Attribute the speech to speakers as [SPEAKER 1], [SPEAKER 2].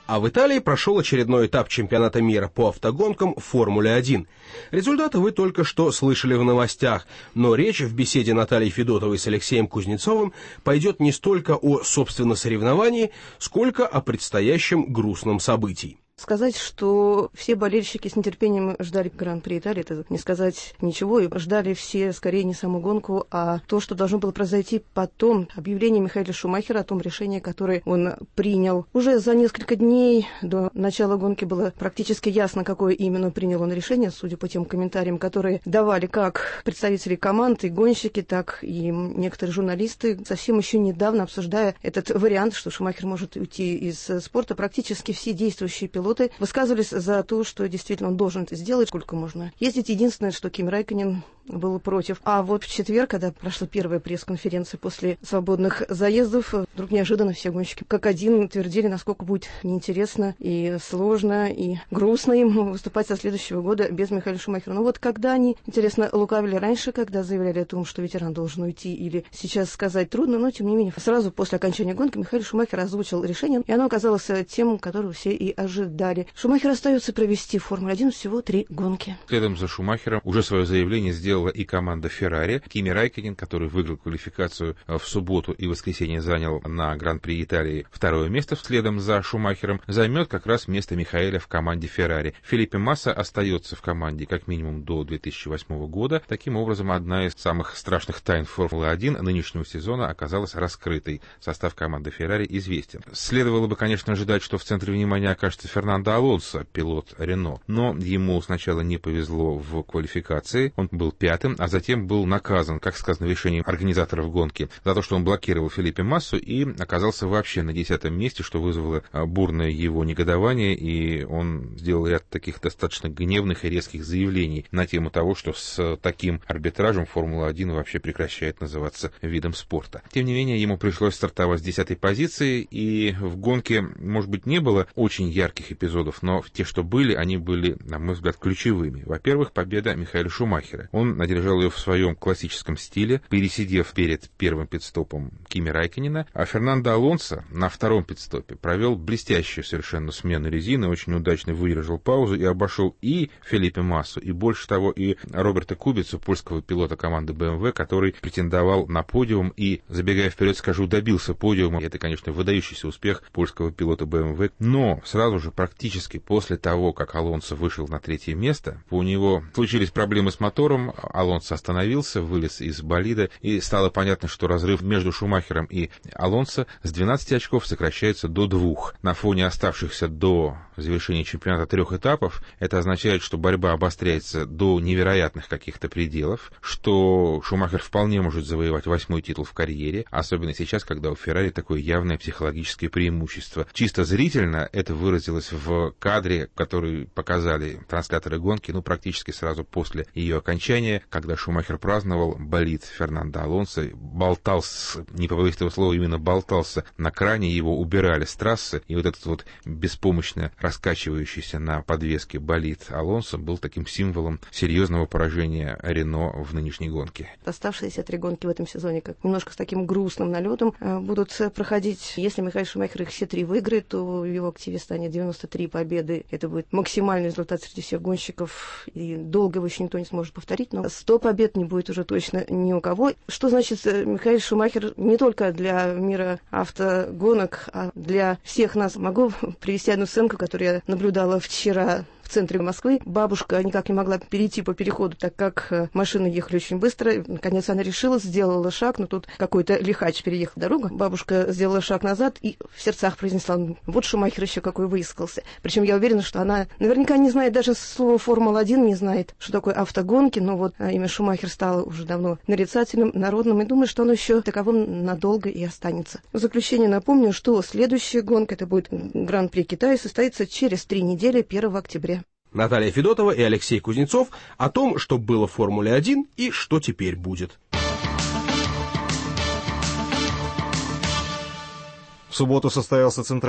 [SPEAKER 1] А в Италии прошел очередной этап чемпионата мира по автогонкам в Формуле-1. Результаты вы только что слышали в новостях, но речь в беседе Натальи Федотовой с Алексеем Кузнецовым пойдет не столько о, собственно, соревновании, сколько о предстоящем грустном событии.
[SPEAKER 2] Сказать, что все болельщики с нетерпением ждали Гран-при Италии, это не сказать ничего, и ждали все скорее не саму гонку, а то, что должно было произойти потом, объявление Михаэля Шумахера о том решении, которое он принял. Уже за несколько дней до начала гонки было практически ясно, какое именно принял он решение, судя по тем комментариям, которые давали как представители команд и гонщики, так и некоторые журналисты, совсем еще недавно обсуждая этот вариант, что Шумахер может уйти из спорта. Практически все действующие пилоты высказывались за то, что действительно он должен это сделать, сколько можно ездить. Единственное, что Кими Räikkönen был против. А вот в четверг, когда прошла первая пресс-конференция после свободных заездов, вдруг неожиданно все гонщики как один твердили, насколько будет неинтересно и сложно, и грустно им выступать со следующего года без Михаэля Шумахера. Ну вот когда они, интересно, лукавили раньше, когда заявляли о том, что ветеран должен уйти, или сейчас сказать трудно, но тем не менее, сразу после окончания гонки Михаэль Шумахер озвучил решение, и оно оказалось тем, которое все и ожидали. Шумахер остается провести в Формуле-1 всего 3 гонки.
[SPEAKER 3] Следом за Шумахером уже свое заявление сделала и команда Феррари. Кими Räikkönen, который выиграл квалификацию в субботу и воскресенье, занял на Гран-при Италии 2-е место следом за Шумахером, займет как раз место Михаэля в команде Феррари. Фелипе Масса остается в команде как минимум до 2008 года. Таким образом, одна из самых страшных тайн Формулы-1 нынешнего сезона оказалась раскрытой. Состав команды Феррари известен. Следовало бы, конечно, ожидать, что в центре внимания окажется Фернандо Алонсо, пилот Рено. Но ему сначала не повезло в квалификации. Он был 5-м, а затем был наказан, как сказано в решении организаторов гонки, за то, что он блокировал Фелипе Массу и оказался вообще на 10-м месте, что вызвало бурное его негодование, и он сделал ряд таких достаточно гневных и резких заявлений на тему того, что с таким арбитражем Формула-1 вообще прекращает называться видом спорта. Тем не менее, ему пришлось стартовать с 10-й позиции, и в гонке, может быть, не было очень ярких эпизодов, но те, что были, они были, на мой взгляд, ключевыми. Во-первых, победа Михаэля Шумахера. Он одержал ее в своем классическом стиле, пересидев перед первым пит-стопом Кими Räikkönена, а Фернандо Алонсо на 2-м пит-стопе провел блестящую совершенно смену резины, очень удачно выдержал паузу и обошел и Фелипе Массу, и больше того, и Роберта Кубицу, польского пилота команды BMW, который претендовал на подиум и, забегая вперед, скажу, добился подиума. Это, конечно, выдающийся успех польского пилота BMW, но сразу же, практически после того, как Алонсо вышел на 3-е место, у него случились проблемы с мотором, Алонсо остановился, вылез из болида, и стало понятно, что разрыв между Шумахером и Алонсо с 12 очков сокращается до 2. На фоне оставшихся до завершения чемпионата 3 этапов, это означает, что борьба обостряется до невероятных каких-то пределов, что Шумахер вполне может завоевать 8-й титул в карьере, особенно сейчас, когда у Феррари такое явное психологическое преимущество. Чисто зрительно это выразилось в кадре, который показали трансляторы гонки, практически сразу после ее окончания, когда Шумахер праздновал, болид Фернандо Алонсо болтался, не побоюсь этого слова, именно болтался на кране, его убирали с трассы, и вот этот вот беспомощно раскачивающийся на подвеске болид Алонсо был таким символом серьезного поражения Рено в нынешней гонке.
[SPEAKER 2] Оставшиеся 3 гонки в этом сезоне, как немножко с таким грустным налетом, будут проходить. Если Михаэль Шумахер их все 3 выиграет, то в его активе станет 93 победы. Это будет максимальный результат среди всех гонщиков, и долго его еще никто не сможет повторить, но 100 побед не будет уже точно ни у кого. Что значит Михаэль Шумахер не только для мира автогонок, а для всех нас? Могу привести одну сценку, которую я наблюдала вчера в центре Москвы. Бабушка никак не могла перейти по переходу, так как машины ехали очень быстро. Наконец она решила, сделала шаг, но тут какой-то лихач переехал дорогу. Бабушка сделала шаг назад и в сердцах произнесла: вот Шумахер еще какой выискался. Причем я уверена, что она наверняка не знает даже слова Формула-1, не знает, что такое автогонки, но вот имя Шумахер стало уже давно нарицательным, народным, и думаю, что оно еще таковым надолго и останется. В заключение напомню, что следующая гонка, это будет Гран-при Китая, состоится через 3 недели, 1 октября.
[SPEAKER 1] Наталья Федотова и Алексей Кузнецов о том, что было в Формуле-1 и что теперь будет.
[SPEAKER 4] В субботу состоялся центральный